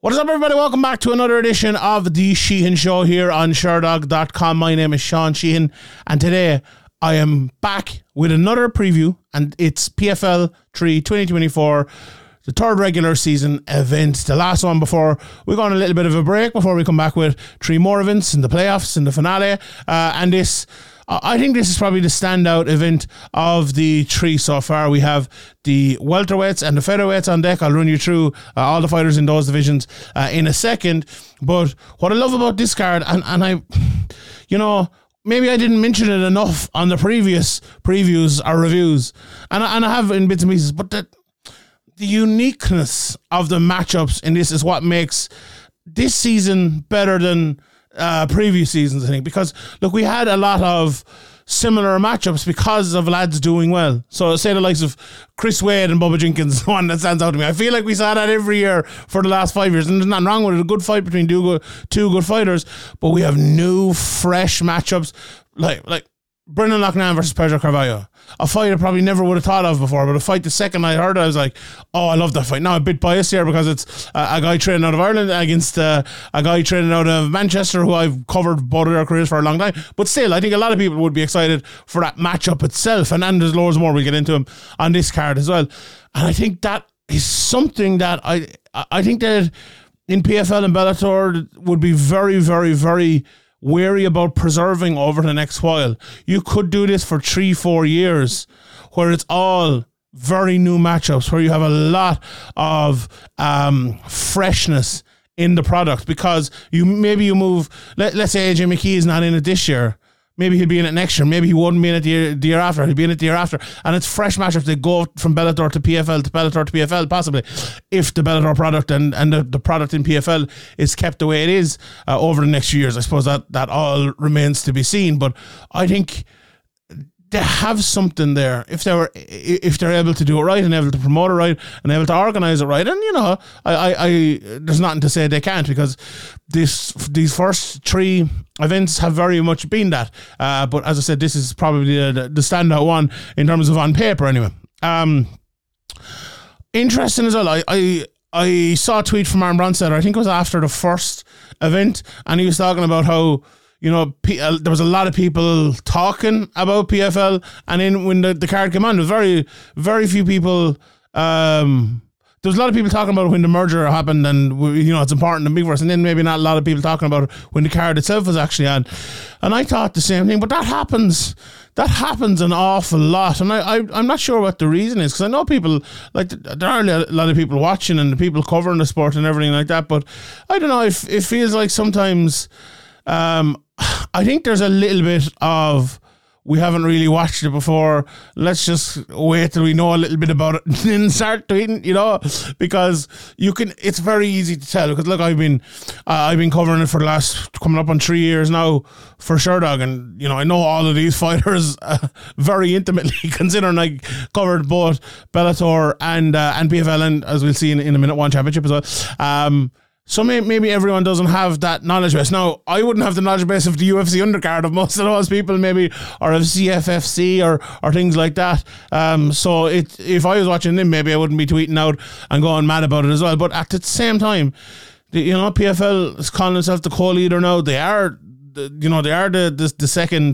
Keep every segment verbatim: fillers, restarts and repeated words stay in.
What is up, everybody? Welcome back to another edition of The Sheehan Show here on Sherdog dot com. My name is Sean Sheehan, and today I am back with another preview, and it's P F L three twenty twenty-four, the third regular season event, the last one before we go on a little bit of a break, before we come back with three more events in the playoffs and the finale, uh, and this I think this is probably the standout event of the three so far. We have the welterweights and the featherweights on deck. I'll run you through uh, all the fighters in those divisions uh, in a second. But what I love about this card, and, and I, you know, maybe I didn't mention it enough on the previous previews or reviews, and I, and I have in bits and pieces, but the, the uniqueness of the matchups in this is what makes this season better than Uh, previous seasons, I think, because look, we had a lot of similar matchups because of lads doing well. So say the likes of Chris Wade and Bubba Jenkins, one that stands out to me. I feel like we saw that every year for the last five years, and there's nothing wrong with it. A good fight between two good, two good fighters, but we have new, fresh matchups like like Brendan Loughnane versus Pedro Carvalho. A fight I probably never would have thought of before, but a fight the second I heard it, I was like, oh, I love that fight. Now, a bit biased here because it's uh, a guy training out of Ireland against uh, a guy training out of Manchester who I've covered both of their careers for a long time. But still, I think a lot of people would be excited for that matchup itself. And then there's loads more, we'll get into them on this card as well. And I think that is something that I, I think that in P F L and Bellator would be very, very, very wary about preserving over the next while. You could do this for three, four years where it's all very new matchups, where you have a lot of um, freshness in the product, because you maybe you move, let, let's say A J McKee is not in it this year. Maybe he'll be in it next year. Maybe he wouldn't be in it the year, the year after. He'll be in it the year after. And it's fresh matchups that go from Bellator to P F L to Bellator to P F L, possibly, if the Bellator product and, and the, the product in P F L is kept the way it is uh, over the next few years. I suppose that, that all remains to be seen. But I think they have something there if they were if they're able to do it right and able to promote it right and able to organize it right. And you know, I, I, I there's nothing to say they can't, because this these first three events have very much been that. Uh, but as I said, this is probably the, the standout one in terms of on paper anyway. Um, interesting as well. I, I I saw a tweet from Aaron Bronstetter. I think it was after the first event, and he was talking about how, you know, P- uh, there was a lot of people talking about P F L, and then when the, the card came on, there was very, very few people. Um, there was a lot of people talking about it when the merger happened, and you know it's important and big for us, and then maybe not a lot of people talking about it when the card itself was actually on. And I thought the same thing, but that happens. That happens an awful lot, and I, I I'm not sure what the reason is, because I know people, like, there are a lot of people watching and the people covering the sport and everything like that, but I don't know. It, it feels like sometimes. Um, I think there's a little bit of, we haven't really watched it before, let's just wait till we know a little bit about it and then start tweeting, you know, because you can, it's very easy to tell, because look, I've been uh, I've been covering it for the last, coming up on three years now for Sherdog, and you know, I know all of these fighters uh, very intimately, considering I covered both Bellator and uh, and P F L, and as we'll see in, in a minute, one championship as well. Um, So maybe, maybe everyone doesn't have that knowledge base. Now, I wouldn't have the knowledge base of the U F C undercard of most of those people, maybe, or of C F F C or or things like that. Um, so it, if I was watching them, maybe I wouldn't be tweeting out and going mad about it as well. But at the same time, the, you know, P F L is calling themselves the co-leader now. They are, the, you know, they are the the, the second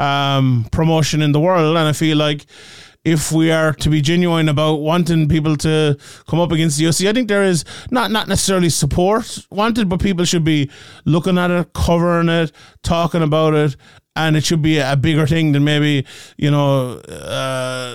um, promotion in the world, and I feel like if we are to be genuine about wanting people to come up against the U F C, I think there is not not necessarily support wanted, but people should be looking at it, covering it, talking about it, and it should be a bigger thing than maybe, you know, uh,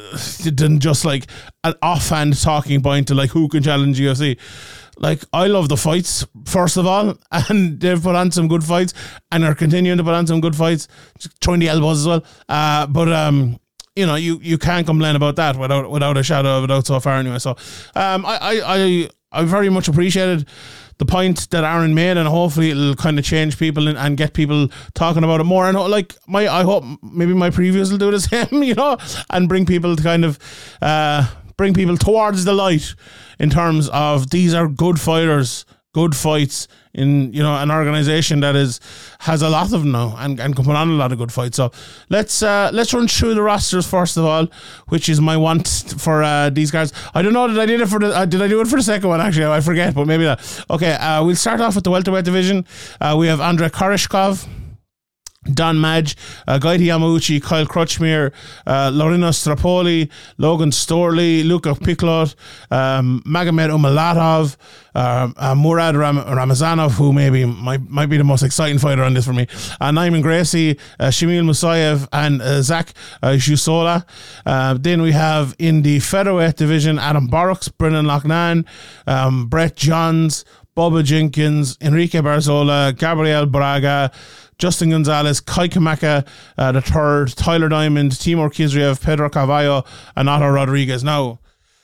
than just like an offhand talking point to like who can challenge U F C. Like, I love the fights, first of all, and they've put on some good fights and are continuing to put on some good fights, just throwing the elbows as well. Uh, but, um, you know, you, you can't complain about that without without a shadow of a doubt so far anyway. So um, I, I, I, I very much appreciated the point that Aaron made, and hopefully it'll kind of change people and, and get people talking about it more. And like my, I hope maybe my previews will do the same, you know, and bring people to kind of uh, bring people towards the light in terms of these are good fighters good fights in, you know, an organization that is has a lot of them now and, and can put on a lot of good fights. So let's uh, let's run through the rosters first of all, which is my want for uh, these guys. I don't know that I did it for the uh, did I do it for the second one actually? I forget, but maybe that. Okay, uh, we'll start off with the welterweight division. Uh, we have Andrei Koreshkov, Don Madge, uh, Gaiti Yamauchi, Kyle Crutchmere, uh, Lorena Strapoli, Logan Storley, Luka Piklot, um, Magomed Umalatov, uh, uh, Murad Ram- Ramazanov, who maybe might, might be the most exciting fighter on this for me, uh, Naiman Gracie, uh, Shamil Musayev, and uh, Zach uh, Jusola. Uh, then we have in the featherweight division Adam Borrocks, Brendan Loughnane, um, Brett Johns, Bubba Jenkins, Enrique Barzola, Gabriel Braga, Justin Gonzalez, Kai Kamaka, uh, the third, Tyler Diamond, Timur Kizriev, Pedro Carvalho, and Otto Rodriguez. Now,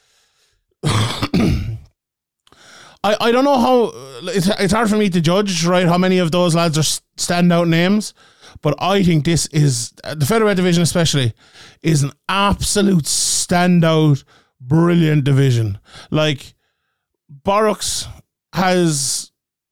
I, I don't know how, it's, it's hard for me to judge, right, how many of those lads are standout names, but I think this is, the featherweight division especially, is an absolute standout, brilliant division. Like, Borrocks has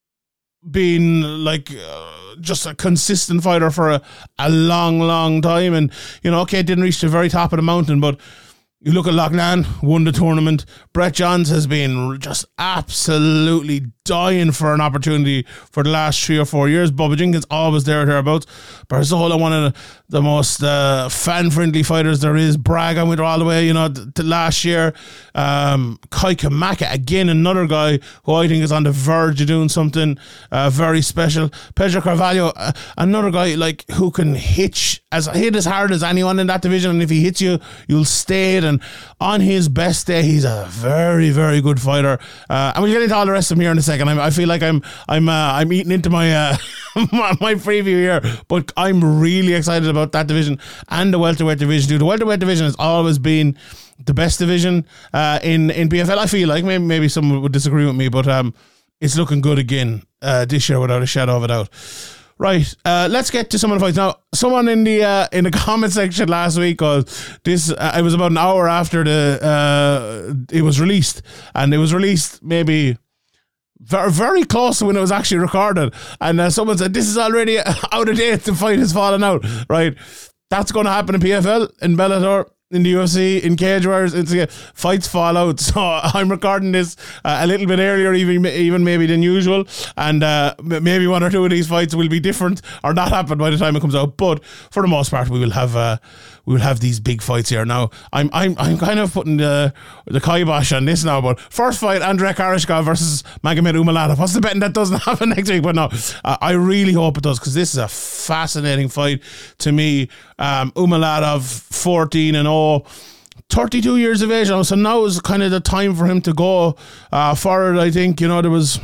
been like uh, just a consistent fighter for a, a long, long time. And, you know, okay, didn't reach the very top of the mountain, but you look at Loughnane, won the tournament. Brett Johns has been just absolutely dying for an opportunity for the last three or four years. Bubba Jenkins always there or thereabouts. Barzola, one of the, the most uh, fan-friendly fighters there is. Braga went all the way, you know, to, to last year. Um, Kai Kamaka, again, another guy who I think is on the verge of doing something uh, very special. Pedro Carvalho, uh, another guy like who can hit as hit as hard as anyone in that division, and if he hits you, you'll stay it. And on his best day, he's a very, very good fighter. Uh, and we'll get into all the rest of him here in a second. I'm, I feel like I'm I'm uh, I'm eating into my, uh, my my preview here, but I'm really excited about that division and the welterweight division too. The welterweight division has always been the best division uh, in in P F L. I feel like maybe maybe someone would disagree with me, but um, it's looking good again uh, this year without a shadow of a doubt. Right, uh, let's get to some of the fights now. Someone in the uh, in the comment section last week was this. Uh, it was about an hour after the uh, it was released, and it was released maybe very very close to when it was actually recorded. And uh, someone said this is already out of date. The fight has fallen out. Right, that's going to happen in P F L, in Bellator, in the U F C, in Cage Warriors. It's uh, fights fall out. So I'm recording this uh, a little bit earlier, even even maybe than usual, and uh, maybe one or two of these fights will be different or not happen by the time it comes out. But for the most part, we will have uh, we will have these big fights here. Now, I'm I'm I'm kind of putting the the kibosh on this now. But first fight, Andrei Koreshkov versus Magomed Umalatov. What's the betting that doesn't happen next week? But no, uh, I really hope it does, because this is a fascinating fight to me. Um, Umalatov, fourteen and oh, thirty-two years of age now, so now is kind of the time for him to go uh, forward. I think, you know, there was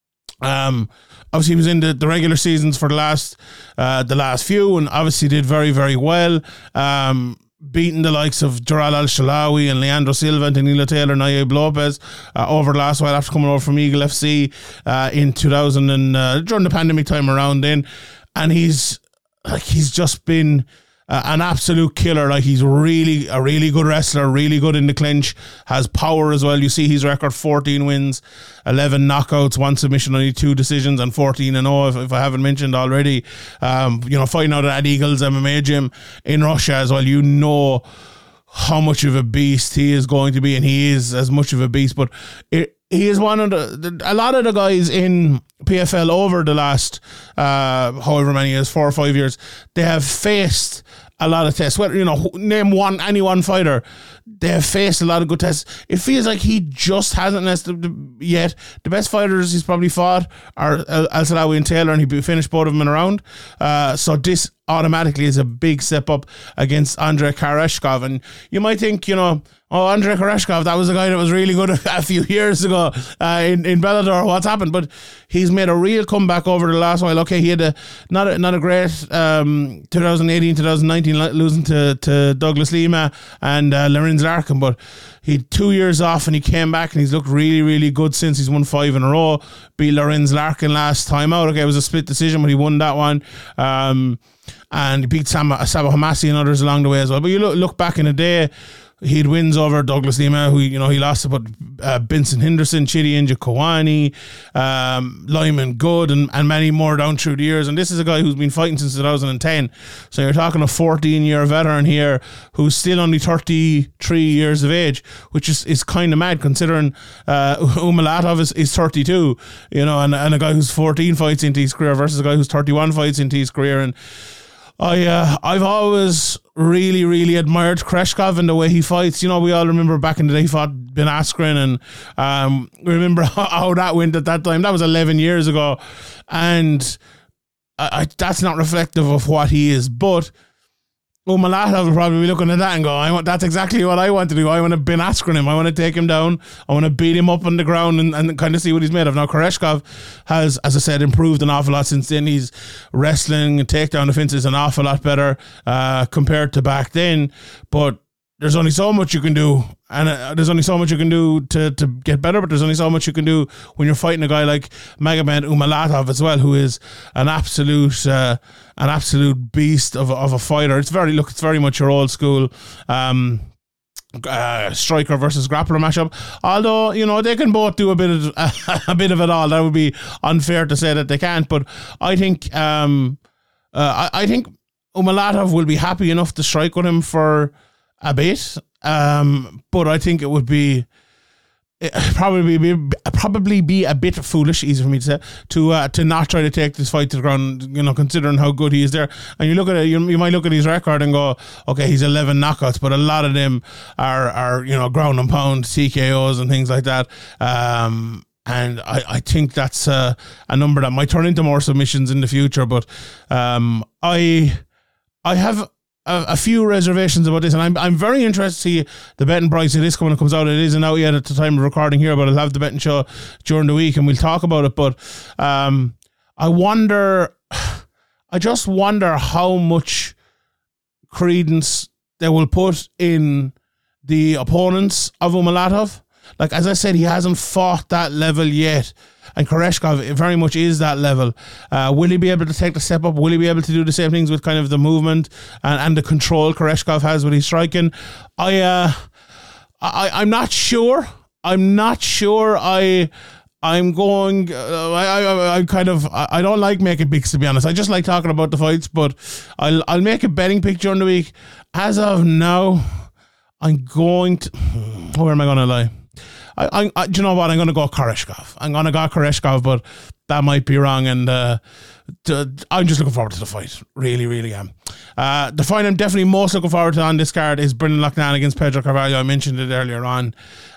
um, obviously he was in the, the regular seasons for the last uh, the last few, and obviously did very, very well, um, beating the likes of Jaral Al-Shalawi and Leandro Silva and Danilo Taylor and Naib Lopez uh, over the last while after coming over from Eagle F C uh, in two thousand and uh, during the pandemic time around then. And he's like he's just been Uh, an absolute killer. Like, he's really a really good wrestler, really good in the clinch, has power as well. You see his record: fourteen wins, eleven knockouts, one submission, only two decisions, and fourteen and oh, if, if I haven't mentioned already. Um, you know, fighting out at Eagles M M A gym in Russia as well. You know how much of a beast he is going to be, and he is as much of a beast. But it, he is one of the, the a lot of the guys in P F L over the last uh, however many years, four or five years, they have faced a lot of tests. Well, you know, name one, any one fighter, they have faced a lot of good tests. It feels like he just hasn't yet. The best fighters he's probably fought are Al-Salawi and Taylor, and he finished both of them in a round. Uh, so this automatically is a big step up against Andrei Koreshkov. And you might think, you know, oh, Andrei Koreshkov, that was a guy that was really good a few years ago uh, in, in Bellator. What's happened? But he's made a real comeback over the last while. Okay, he had a not a, not a great um, twenty eighteen, twenty nineteen, losing to, to Douglas Lima and uh, Lorenz Larkin, but he had two years off and he came back and he's looked really, really good since. He's won five in a row. Beat Lorenz Larkin last time out. Okay, it was a split decision, but he won that one. Um, and he beat Sam, Sabo Hamasi and others along the way as well. But you look, look back in the day, he had wins over Douglas Lima, who, you know, he lost to but uh, Benson Henderson, Chidi Njokuani, um, Lyman Good, and, and many more down through the years. And this is a guy who's been fighting since two thousand ten. So you're talking a fourteen-year veteran here who's still only thirty-three years of age, which is, is kind of mad considering uh, Umalatov is, is thirty-two, you know, and, and a guy who's fourteen fights into his career versus a guy who's thirty-one fights into his career. And I, uh, I've always really, really admired Koreshkov and the way he fights. You know, we all remember back in the day he fought Ben Askren, and um, remember how, how that went at that time. That was eleven years ago, and I, I, that's not reflective of what he is. But Umalatov will probably be looking at that and go, I want, that's exactly what I want to do. I want to Ben Askren him. I want to take him down. I want to beat him up on the ground and, and kind of see what he's made of. Now, Koreshkov has, as I said, improved an awful lot since then. He's wrestling and takedown defense is an awful lot better uh, compared to back then. But there's only so much you can do, and uh, there's only so much you can do to, to get better, but there's only so much you can do when you're fighting a guy like Magomed Umalatov as well, who is an absolute uh, an absolute beast of, of a fighter. It's very, look, it's very much your old school um, uh, striker versus grappler matchup. Although, you know, they can both do a bit of uh, a bit of it all. That would be unfair to say that they can't, but I think um, uh, I, I think Umalatov will be happy enough to strike with him for a bit, um, but I think it would be it probably be probably be a bit foolish, easy for me to say, to uh, to not try to take this fight to the ground. You know, considering how good he is there, and you look at it, you, you might look at his record and go, okay, he's eleven knockouts, but a lot of them are are you know ground and pound T K Os and things like that. Um, And I, I think that's a, a number that might turn into more submissions in the future. But um, I I have a, a few reservations about this, and I'm I'm very interested to see the betting price of this when it comes out. It isn't out yet at the time of recording here, but I'll have the betting show during the week and we'll talk about it. But um, I wonder, I just wonder how much credence they will put in the opponents of Umalatov. Like, as I said, he hasn't fought that level yet, and Koreshkov very much is that level. Uh, will he be able to take the step up? Will he be able to do the same things with kind of the movement and, and the control Koreshkov has with his striking? I, uh, I, I'm not sure. I'm not sure. I, I'm going. Uh, I, I, I kind of. I don't like making picks, to be honest. I just like talking about the fights, but I'll, I'll make a betting pick during the week. As of now, I'm going to. Where am I going to lie? I, I, do you know what? I'm going to go Koreshkov. I'm going to go Koreshkov, but that might be wrong. And uh, to, I'm just looking forward to the fight. Really, really am. Uh, the fight I'm definitely most looking forward to on this card is Brendan Loughnane against Pedro Carvalho. I mentioned it earlier on.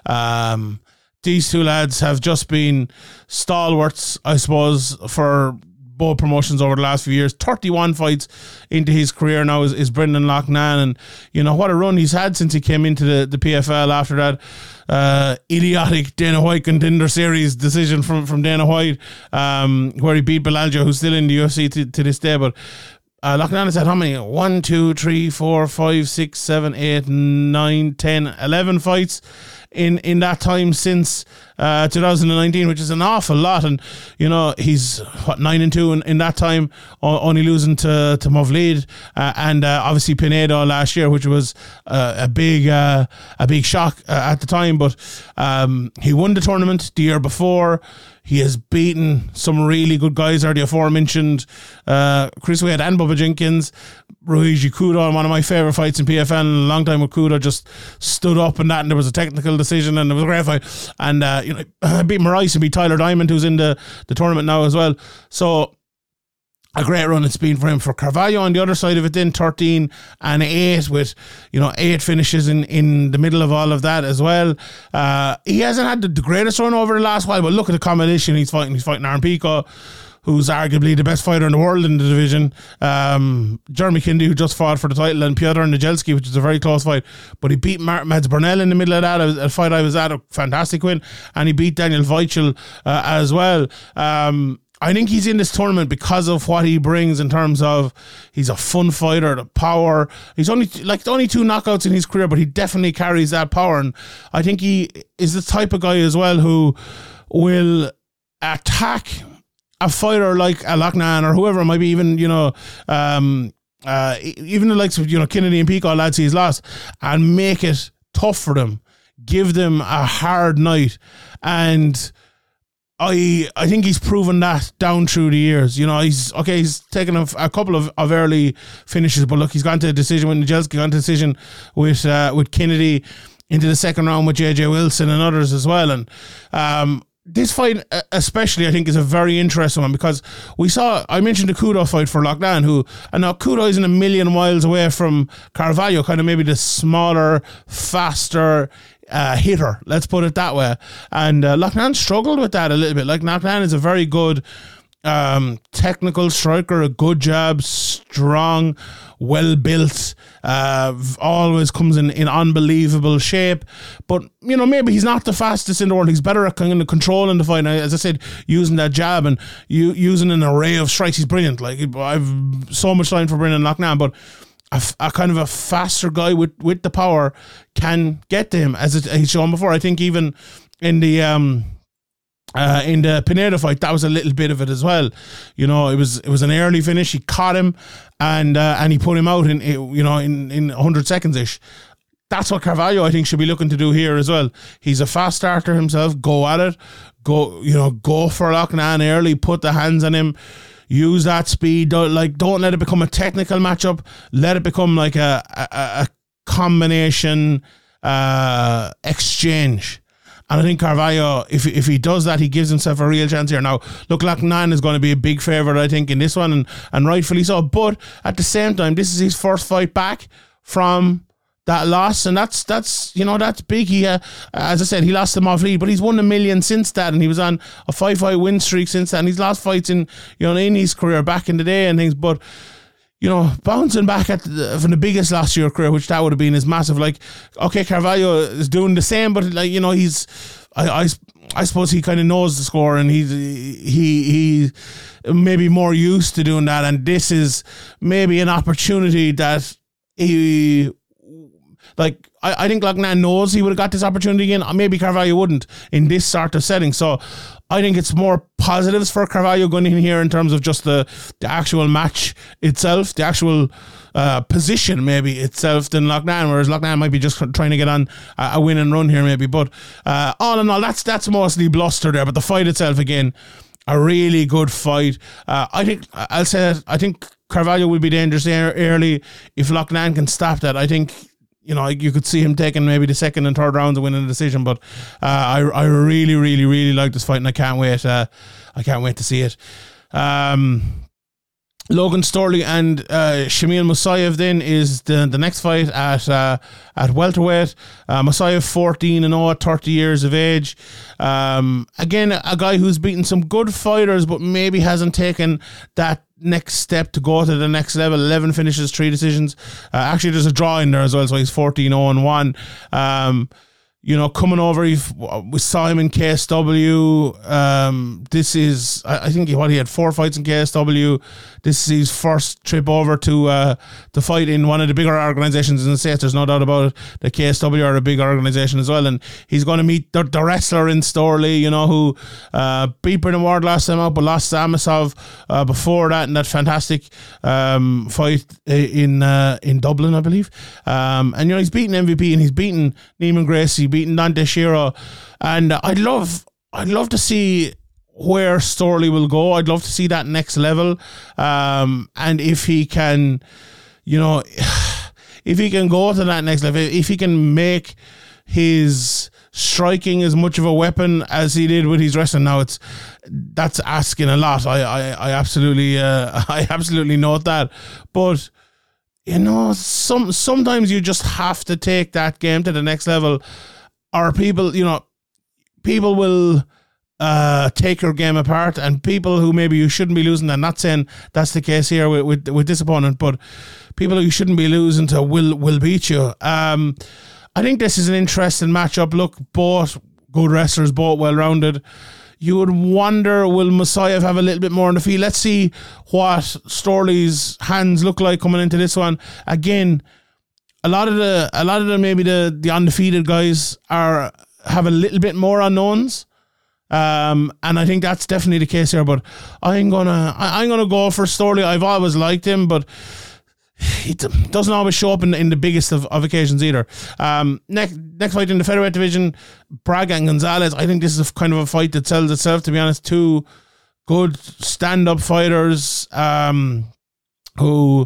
Um, these two lads have just been stalwarts, I suppose, for both promotions over the last few years. thirty-one fights into his career now is, is Brendan Loughnane, and you know what a run he's had since he came into the, the P F L after that uh, idiotic Dana White Contender Series decision from, from Dana White, um, where he beat Belalja, who's still in the U F C to, to this day. But uh, Loughnane has had how many? One, two, three, four, five, six, seven, eight, nine, ten, eleven fights in, in that time since uh, two thousand nineteen, which is an awful lot. And, you know, he's, what, nine and two in, in that time, only losing to, to Mavlid uh, and uh, obviously Pinedo last year, which was uh, a big uh, a big shock uh, at the time. But um, he won the tournament the year before. He has beaten some really good guys, already aforementioned uh, Chris Wade and Bubba Jenkins. Ruiji Kudo, one of my favourite fights in P F L in a long time with Kudo, just stood up and that, and there was a technical decision, and it was a great fight. And, uh, you know, beat Maurice and beat Tyler Diamond, who's in the, the tournament now as well. So, a great run it's been for him. For Carvalho on the other side of it, then thirteen and eight with, you know, eight finishes in, in the middle of all of that as well. Uh, he hasn't had the, the greatest run over the last while, but look at the combination he's fighting. He's fighting Aaron Pico, who's arguably the best fighter in the world in the division. Um, Jeremy Kennedy, who just fought for the title, and Piotr Nijelski, which is a very close fight. But he beat Martin Mads Burnell in the middle of that, a, a fight I was at, a fantastic win. And he beat Daniel Weichel uh, as well. Um, I think he's in this tournament because of what he brings in terms of he's a fun fighter, the power. He's only like only two knockouts in his career, but he definitely carries that power. And I think he is the type of guy as well who will attack a fighter like a Loughnane or whoever it might be, even, you know, um, uh, even the likes of, you know, Kennedy and Pico, lads he's lost, and make it tough for them, give them a hard night, and I I think he's proven that down through the years. You know, he's okay. He's taken a, a couple of, of early finishes, but look, he's gone to a decision with Nijelski, gone to a decision with uh, with Kennedy, into the second round with J J Wilson and others as well. And um, this fight, especially, I think, is a very interesting one because we saw. I mentioned the Kudo fight for Loughnane, who and now Kudo isn't a million miles away from Carvalho, kind of maybe the smaller, faster. Uh, hitter, let's put it that way. And uh, Loughnane struggled with that a little bit. Like, Loughnane is a very good um, technical striker, a good jab, strong, well built, uh, always comes in, in unbelievable shape. But, you know, maybe he's not the fastest in the world. He's better at kind of controlling the fight. As I said, using that jab and you, using an array of strikes, he's brilliant. Like, I've so much time for Brendan Loughnane, but A, a kind of a faster guy with, with the power can get to him, as it, he's shown before. I think even in the um uh, in the Pineda fight, that was a little bit of it as well. You know, it was it was an early finish. He caught him and uh, and he put him out in you know in in one hundred seconds ish. That's what Carvalho, I think, should be looking to do here as well. He's a fast starter himself. Go at it. Go you know go for Loughnane early. Put the hands on him. Use that speed. Don't, like, don't let it become a technical matchup. Let it become like a a, a combination uh, exchange. And I think Carvalho, if if he does that, he gives himself a real chance here. Now, look, Loughnane is going to be a big favourite, I think, in this one, and, and rightfully so. But at the same time, this is his first fight back from that loss, and that's that's you know that's big. He, uh, as I said, he lost the Moff lead, but he's won a million since that, and he was on a five fight win streak since that. And he's lost fights in you know in his career back in the day and things. But you know, bouncing back at the, from the biggest loss of your career, which that would have been, is massive. Like, okay, Carvalho is doing the same, but like you know, he's I I, I suppose he kind of knows the score, and he's he he maybe more used to doing that. And this is maybe an opportunity that he. Like, I, I think Loughnane knows he would have got this opportunity again. Maybe Carvalho wouldn't in this sort of setting. So I think it's more positives for Carvalho going in here in terms of just the, the actual match itself, the actual uh, position maybe itself than Loughnane, whereas Loughnane might be just trying to get on a, a win and run here maybe. But uh, all in all, that's, that's mostly bluster there. But the fight itself, again, a really good fight. Uh, I think, I'll say, I think Carvalho will be dangerous early if Loughnane can stop that. I think, you know, you could see him taking maybe the second and third rounds and winning the decision. But uh, I, I really, really, really like this fight, and I can't wait. Uh, I can't wait to see it. Um, Logan Storley and uh, Shamil Musayev then is the the next fight at uh, at welterweight. Uh, Musayev fourteen and oh at thirty years of age. Um, again, a guy who's beaten some good fighters, but maybe hasn't taken that next step to go to the next level. eleven finishes, three decisions. Uh, actually, there's a draw in there as well, so he's fourteen oh and one. Um, you know, coming over, we saw him in K S W. Um, this is, I think, he, what he had four fights in K S W. This is his first trip over to uh, to fight in one of the bigger organizations in the States. There's no doubt about it. The K S W are a big organization as well, and he's going to meet the, the wrestler in Storley, you know, who uh, beat Brendan Ward last time out, but lost to Amasov uh, before that in that fantastic um, fight in uh, in Dublin, I believe. Um, and you know, he's beaten M V P and he's beaten Neiman Gracie, beaten Dante Shiro, and I'd love, I'd love to see where Storley will go. I'd love to see that next level, um, and if he can, you know, if he can go to that next level, if he can make his striking as much of a weapon as he did with his wrestling. Now, it's that's asking a lot. I, I, I absolutely, uh, I absolutely note that, but. You know, some sometimes you just have to take that game to the next level, or people, you know, people will uh, take your game apart, and people who maybe you shouldn't be losing. I'm not saying that's the case here with with, with this opponent, but people who you shouldn't be losing to will will beat you. Um, I think this is an interesting matchup. Look, both good wrestlers, both well rounded. You would wonder, will Musayev have a little bit more on the field? Let's see what Storley's hands look like coming into this one. Again, a lot of the, a lot of the maybe the the undefeated guys are have a little bit more unknowns, um, and I think that's definitely the case here. But I'm gonna, I, I'm gonna go for Storley. I've always liked him, but he doesn't always show up in, in the biggest of, of occasions either. Um, next next fight in the featherweight division, Braga and Gonzalez. I think this is a kind of a fight that sells itself, to be honest. Two good stand-up fighters um, who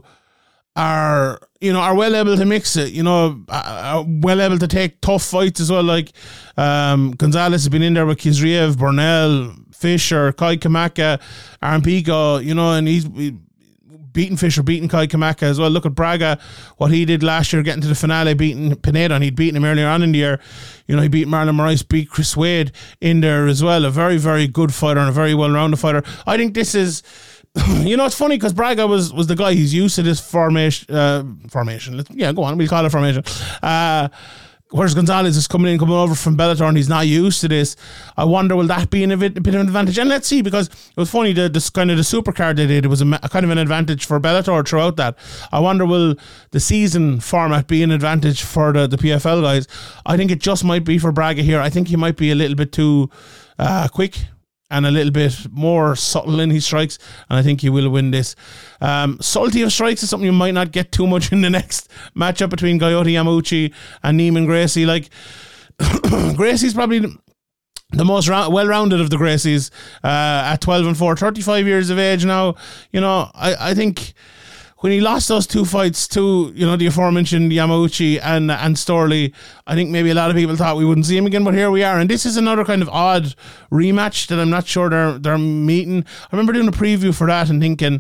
are, you know, are well able to mix it, you know, are well able to take tough fights as well. Like um, Gonzalez has been in there with Kizriev, Burnell, Fisher, Kai Kamaka, Aaron Pico, you know, and he's he, beating Fisher, beating Kai Kamaka as well. Look at Braga, what he did last year, getting to the finale, beating Pineda, and he'd beaten him earlier on in the year. You know, he beat Marlon Moraes, beat Chris Wade in there as well. A very, very good fighter and a very well-rounded fighter. I think this is, you know, it's funny because Braga was, was the guy, he's used to this formation, uh, formation. Yeah, go on, we'll call it formation. Uh, Whereas Gonzalez is coming in, coming over from Bellator, and he's not used to this. I wonder, will that be an, a bit of an advantage? And let's see, because it was funny, the this kind of the supercard they did, it was a, a kind of an advantage for Bellator throughout that. I wonder, will the season format be an advantage for the, the P F L guys? I think it just might be for Braga here. I think he might be a little bit too uh, quick and a little bit more subtle in his strikes, and I think he will win this. Um, subtlety of strikes is something you might not get too much in the next matchup between Coyote Yamauchi and Neiman Gracie. Like, Gracie's probably the most ra- well-rounded of the Gracies uh, at twelve and four, thirty-five years of age now. You know, I, I think when he lost those two fights to, you know, the aforementioned Yamauchi and and Storley, I think maybe a lot of people thought we wouldn't see him again, but here we are. And this is another kind of odd rematch that I'm not sure they're they're meeting. I remember doing a preview for that and thinking,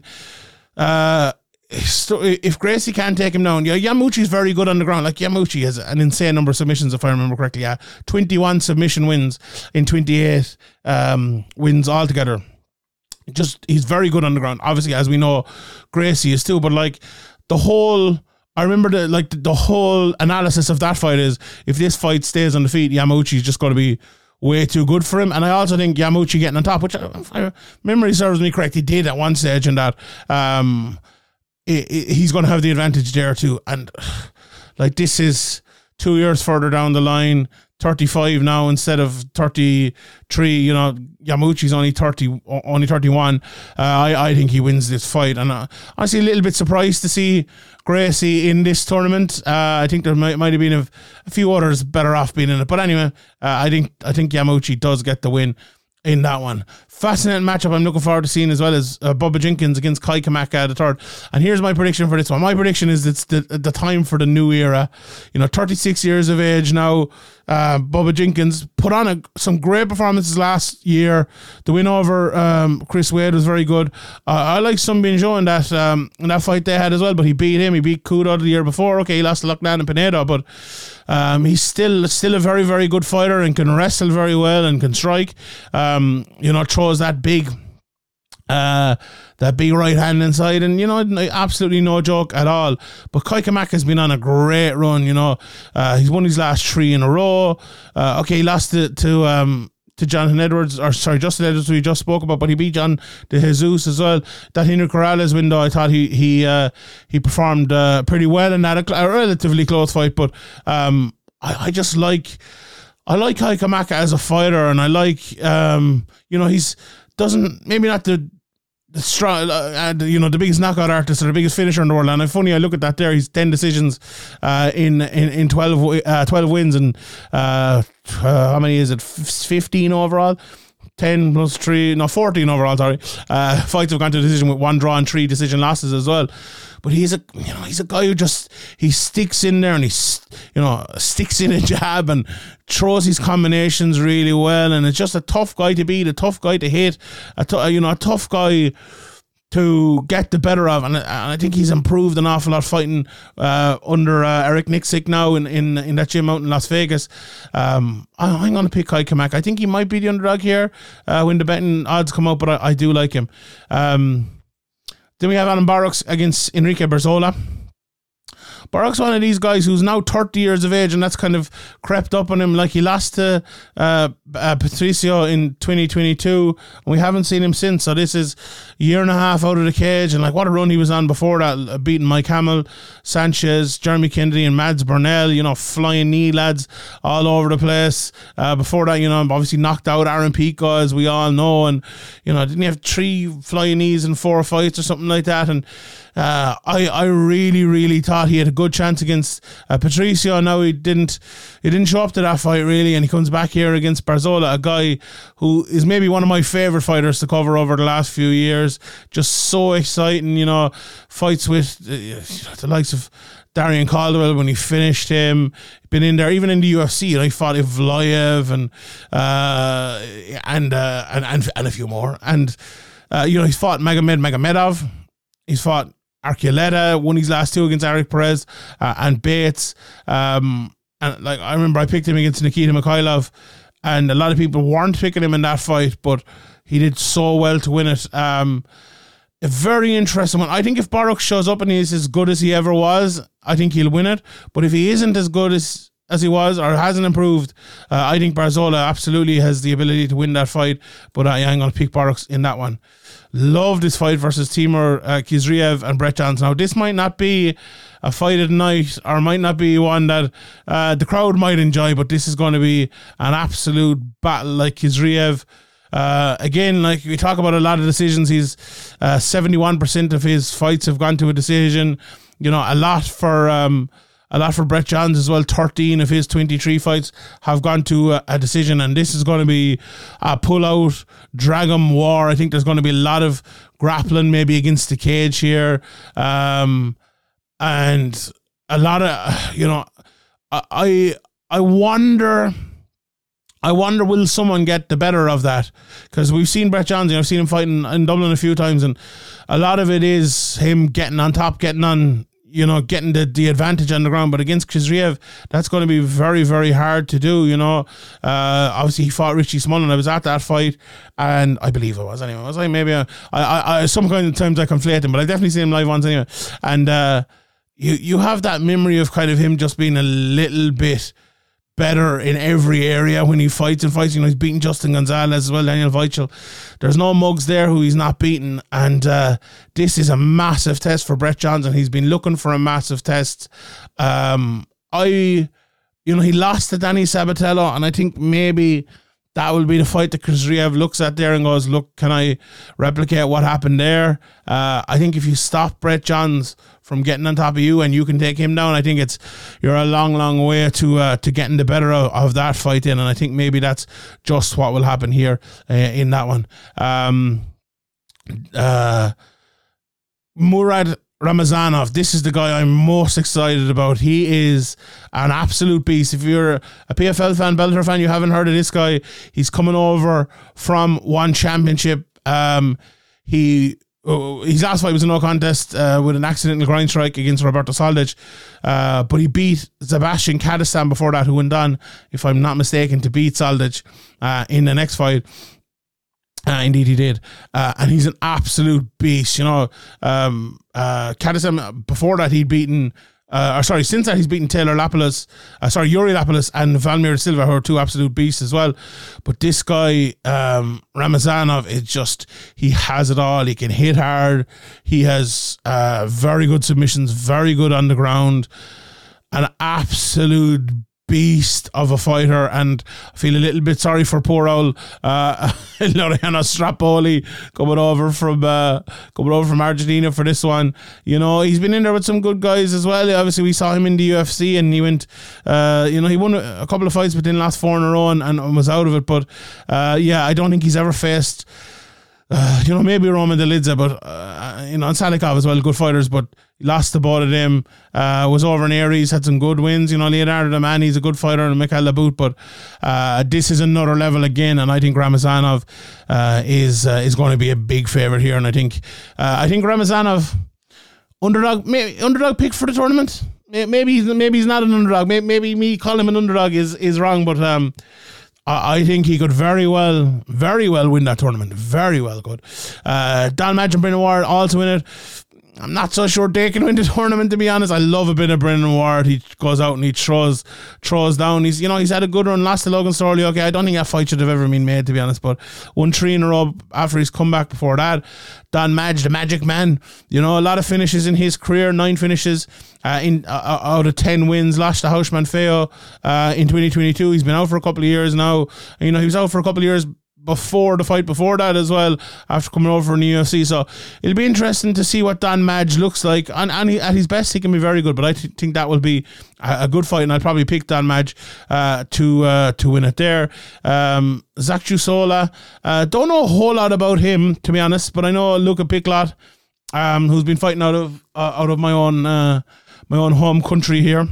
uh, if Gracie can't take him down, yeah, Yamauchi's very good on the ground. Like, Yamauchi has an insane number of submissions, if I remember correctly. Yeah, twenty-one submission wins in twenty-eight um, wins altogether. Just, he's very good on the ground. Obviously, as we know, Gracie is too, but like the whole, I remember the like the, the whole analysis of that fight is, if this fight stays on the feet, Yamauchi's just going to be way too good for him. And I also think Yamauchi getting on top, which, if my memory serves me correct, he did at one stage, and that um, it, it, he's going to have the advantage there too. And like, this is two years further down the line, thirty-five now instead of thirty-three. You know, Yamauchi's only thirty, only thirty-one. Uh, I I think he wins this fight, and uh, honestly, a little bit surprised to see Gracie in this tournament. Uh, I think there might might have been a, a few others better off being in it, but anyway, uh, I think I think Yamauchi does get the win in that one. Fascinating matchup I'm looking forward to seeing as well as uh, Bubba Jenkins against Kai Kamaka the third. And here's my prediction for this one. My prediction is it's the the time for the new era. You know, thirty-six years of age now. Uh, Bubba Jenkins put on a, some great performances last year. The win over um, Chris Wade was very good. Uh, I like Sunbin Zhou in that um, in that fight they had as well, but he beat him. He beat Kudo the year before. Okay, he lost to Luckland and Pineda, but um, he's still still a very, very good fighter and can wrestle very well and can strike. Um, you know, throws that big uh, that big right hand inside, and you know, absolutely no joke at all. But Kai Kamaka has been on a great run. You know, uh, he's won his last three in a row. Uh, okay, he lost to to um, to Jonathan Edwards, or sorry, Justin Edwards, who we just spoke about, but he beat John De Jesus as well. That Henry Corrales window, I thought he he uh, he performed uh, pretty well in that, a, a relatively close fight. But um, I, I just like. I like Kai Kamaka as a fighter, and I like, um, you know, he's doesn't, maybe not the, the strong, uh, you know, the biggest knockout artist or the biggest finisher in the world. And it's funny, I look at that there, he's ten decisions uh, in, in, in twelve, uh, twelve wins, and uh, uh, how many is it? fifteen overall? ten plus three, no, fourteen overall, sorry. Uh, fights have gone to decision with one draw and three decision losses as well. But he's a, you know, he's a guy who just, he sticks in there and he, you know, sticks in a jab and throws his combinations really well. And it's just a tough guy to beat, a tough guy to hit, a t- you know, a tough guy to get the better of. And, and I think he's improved an awful lot fighting uh, under uh, Eric Nixick now in, in, in that gym out in Las Vegas. Um, I, I'm going to pick Kai Kamaka. I think he might be the underdog here uh, when the betting odds come out, but I, I do like him. Um, Then we have Alan Barrocks against Enrique Berzola. Baruch's one of these guys who's now thirty years of age, and that's kind of crept up on him. Like, he lost to uh, uh, Patricio in twenty twenty-two, and we haven't seen him since. So this is a year and a half out of the cage, and like, what a run he was on before that, beating Mike Hamill, Sanchez, Jeremy Kennedy, and Mads Burnell. You know, flying knee lads all over the place. Uh, before that, you know, obviously knocked out Aaron Pico, as we all know, and you know, didn't he have three flying knees in four fights or something like that? And uh, I I really really thought he had a good chance against uh, Patricio. Now he didn't he didn't show up to that fight really, and he comes back here against Barzola, a guy who is maybe one of my favourite fighters to cover over the last few years. Just so exciting, you know, fights with uh, the likes of Darian Caldwell when he finished him. Been in there even in the U F C, and I fought Evloev and uh, and, uh, and and and a few more. And uh, you know, he's fought Magomed Magomedov. He's fought Archuleta, won his last two against Eric Perez uh, and Bates. Um, and like, I remember I picked him against Nikita Mikhailov, and a lot of people weren't picking him in that fight, but he did so well to win it. Um, a very interesting one. I think if Baruch shows up and he's as good as he ever was, I think he'll win it. But if he isn't as good as as he was or hasn't improved, uh, I think Barzola absolutely has the ability to win that fight. But I am going to pick Baruch in that one. Love this fight versus Timur uh, Khizriev and Brett Johns. Now, this might not be a fight at night, or might not be one that uh, the crowd might enjoy, but this is going to be an absolute battle. Like Khizriev, uh, again, like we talk about a lot of decisions, he's uh, seventy-one percent of his fights have gone to a decision. You know, a lot for um, a lot for Brett Johns as well. thirteen of his twenty-three fights have gone to a, a decision, and this is going to be a pull-out, drag-em war. I think there's going to be a lot of grappling, maybe against the cage here, um, and a lot of, you know, I I wonder. I wonder, will someone get the better of that? Because we've seen Brett Johns, you know, I've seen him fighting in Dublin a few times, and a lot of it is him getting on top, getting on, you know, getting the, the advantage on the ground. But against Khizriev, that's going to be very, very hard to do, you know. Uh, obviously, he fought Richie Smullen. I was at that fight, and I believe I was anyway. Was I? Maybe I, I, I some kind of times I conflate him, but I definitely seen him live once anyway. And uh, you, you have that memory of kind of him just being a little bit better in every area when he fights and fights. You know, he's beating Justin Gonzalez as well, Daniel Weichel. There's no mugs there who he's not beaten, and uh, this is a massive test for Brett Johns, and he's been looking for a massive test. Um, I, you know, he lost to Danny Sabatello, and I think maybe that will be the fight that Khizriev looks at there and goes, look, can I replicate what happened there? Uh, I think if you stop Brett Johns from getting on top of you and you can take him down, I think it's you're a long, long way to uh, to getting the better of, of that fight in. And I think maybe that's just what will happen here uh, in that one. Um, uh, Murad Ramazanov, this is the guy I'm most excited about. He is an absolute beast. If you're a P F L fan, Bellator fan, you haven't heard of this guy. He's coming over from one championship. Um, he uh, his last fight was a no contest uh, with an accidental groin strike against Roberto Soldic, uh, but he beat Sebastian Kadistan before that, who went on, if I'm not mistaken, to beat Soldic uh, in the next fight. Uh, indeed he did. Uh, and he's an absolute beast, you know. Um, uh, Kadistan, before that he'd beaten, uh, or sorry, since that he's beaten Taylor Lapoulos, uh, sorry, Yuri Lapoulos and Valmir Silva, who are two absolute beasts as well. But this guy, um, Ramazanov, is just, he has it all. He can hit hard. He has uh, very good submissions, very good on the ground. An absolute beast of a fighter, and I feel a little bit sorry for poor old uh, Laureano Strappoli coming over from uh, coming over from Argentina for this one. You know, he's been in there with some good guys as well. Obviously, we saw him in the U F C, and he went, uh, you know, he won a couple of fights, but then lost four in a row and, and was out of it. But uh, yeah, I don't think he's ever faced. Uh, you know, maybe Roman Dolidze, but uh, you know, and Salikov as well, good fighters, but he lost to both of them. Uh, was over in Aries, had some good wins. You know, Leonardo Domani, he's a good fighter, and Mikhail Labut, but uh, this is another level again, and I think Ramazanov uh, is uh, is going to be a big favourite here, and I think uh, I think Ramazanov underdog, maybe, underdog pick for the tournament. Maybe he's maybe he's not an underdog. Maybe, maybe me calling him an underdog is is wrong, but um. I think he could very well, very well win that tournament. Very well could. Uh, Don Madgen Bryn Award also in it. I'm not so sure they can win the tournament, to be honest. I love a bit of Brendan Ward. He goes out and he throws throws down. He's, you know, he's had a good run, lost to Logan Storley. Okay, I don't think that fight should have ever been made, to be honest, but won three in a row after his comeback before that. Don Madge, the Magic Man, you know, a lot of finishes in his career, nine finishes uh, in uh, out of ten wins. Lost to Haushman Feo uh, in twenty twenty-two. He's been out for a couple of years now. You know, he was out for a couple of years before the fight before that as well, after coming over in the U F C. So it'll be interesting to see what Don Madge looks like. And, and he, at his best, he can be very good, but I th- think that will be a, a good fight, and I'll probably pick Don Madge uh, to uh, to win it there. Um, Zach Jusola, uh, don't know a whole lot about him, to be honest, but I know Luka Piklot, um, who's been fighting out of uh, out of my own uh, my own home country here.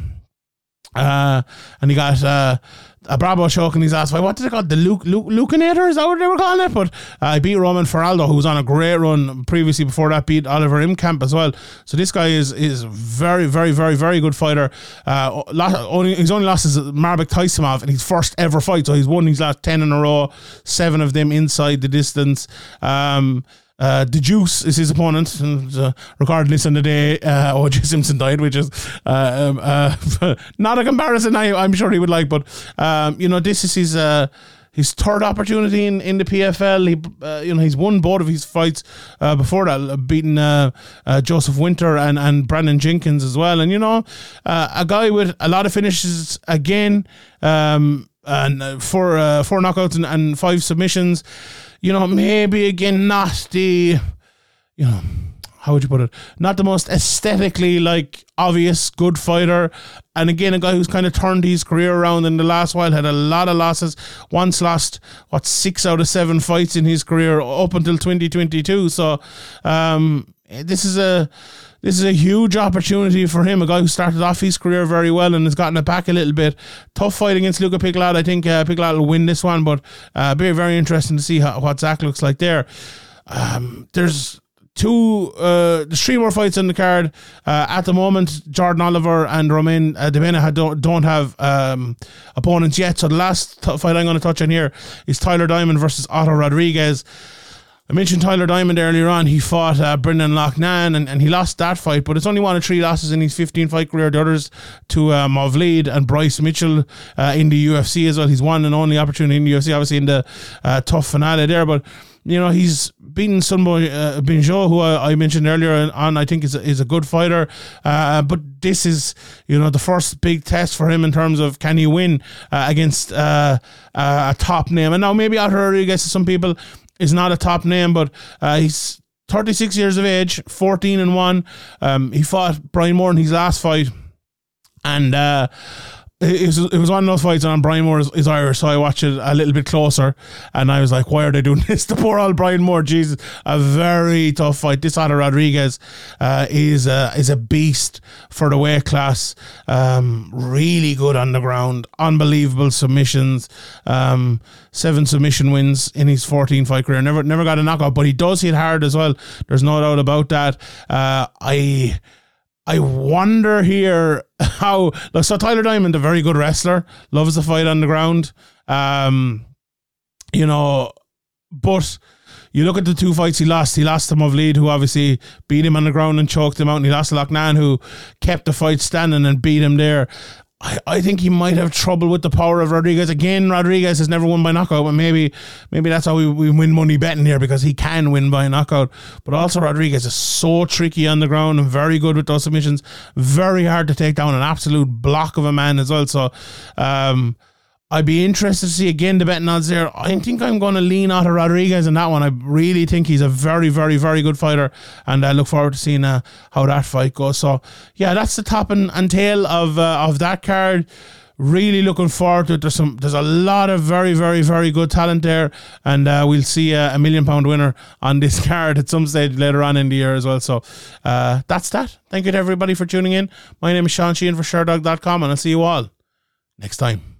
Uh, and he got uh, a Bravo choke in his ass. What did they call it? The Luke, Luke, Lucanator? Is that what they were calling it? But uh, he beat Roman Feraldo, who was on a great run previously before that, beat Oliver Imkamp as well. So this guy is is very, very, very, very good fighter. Uh, lost, only, he's only lost his Marbek Taisimov in his first ever fight. So he's won his last ten in a row, seven of them inside the distance. Um... Uh, the Juice is his opponent, and uh, recording this on the day uh, O J Simpson died, which is uh, um, uh, not a comparison I, I'm sure he would like, but um, you know, this is his uh, his third opportunity in, in the P F L. He, uh, you know, he's won both of his fights uh, before that, beating uh, uh, Joseph Winter and, and Brandon Jenkins as well. And you know, uh, a guy with a lot of finishes again, um, and four uh, four knockouts and, and five submissions. You know, maybe again not the, you know, how would you put it? Not the most aesthetically like obvious good fighter. And again, a guy who's kind of turned his career around in the last while, had a lot of losses. Once lost, what, six out of seven fights in his career up until twenty twenty-two. So um, this is a this is a huge opportunity for him. A guy who started off his career very well and has gotten it back a little bit. Tough fight against Luka Piklot. I think uh, Piklot will win this one, but uh, very, very interesting to see how, what Zach looks like there. Um, there's two, uh, there's three more fights on the card. Uh, at the moment, Jordan Oliver and Romain uh, Demena don't, don't have um, opponents yet. So the last t- fight I'm going to touch on here is Tyler Diamond versus Otto Rodriguez. I mentioned Tyler Diamond earlier on. He fought uh, Brendan Loughnane and, and he lost that fight, but it's only one of three losses in his fifteen fight career. The others to uh, Mavleed and Bryce Mitchell uh, in the U F C as well. He's won and only opportunity in the U F C, obviously in the uh, tough finale there, but you know, he's beaten Sunbo uh, Binjo, who I, I mentioned earlier on. I think is a, is a good fighter, uh, but this is, you know, the first big test for him in terms of can he win uh, against uh, uh, a top name. And now maybe Otto Rodriguez to some people is not a top name, but uh, he's thirty-six years of age, fourteen and one. Um, he fought Brian Moore in his last fight, and uh, it was, it was one of those fights, and Brian Moore is, is Irish, so I watched it a little bit closer, and I was like, why are they doing this to poor old Brian Moore? Jesus, a very tough fight. This Otto Rodriguez uh, is, a, is a beast for the weight class. Um, really good on the ground, unbelievable submissions, um, seven submission wins in his fourteen fight career. Never never got a knockout, but he does hit hard as well. There's no doubt about that. Uh, I... I wonder here how. So Tyler Diamond, a very good wrestler, loves the fight on the ground. Um, you know, but you look at the two fights he lost. He lost to Mavleed, who obviously beat him on the ground and choked him out, and he lost to Loughnane, who kept the fight standing and beat him there. I, I think he might have trouble with the power of Rodriguez. Again, Rodriguez has never won by knockout, but maybe maybe that's how we, we win money betting here, because he can win by knockout. But also Rodriguez is so tricky on the ground and very good with those submissions. Very hard to take down, an absolute block of a man as well. So um, I'd be interested to see again the betting odds there. I think I'm going to lean Otto Rodriguez in that one. I really think he's a very, very, very good fighter, and I look forward to seeing uh, how that fight goes. So yeah, that's the top and, and tail of uh, of that card. Really looking forward to it. There's some, there's a lot of very, very, very good talent there, and uh, we'll see uh, a million pound winner on this card at some stage later on in the year as well. So uh, that's that. Thank you to everybody for tuning in. My name is Sean Sheehan for Sherdog dot com, and I'll see you all next time.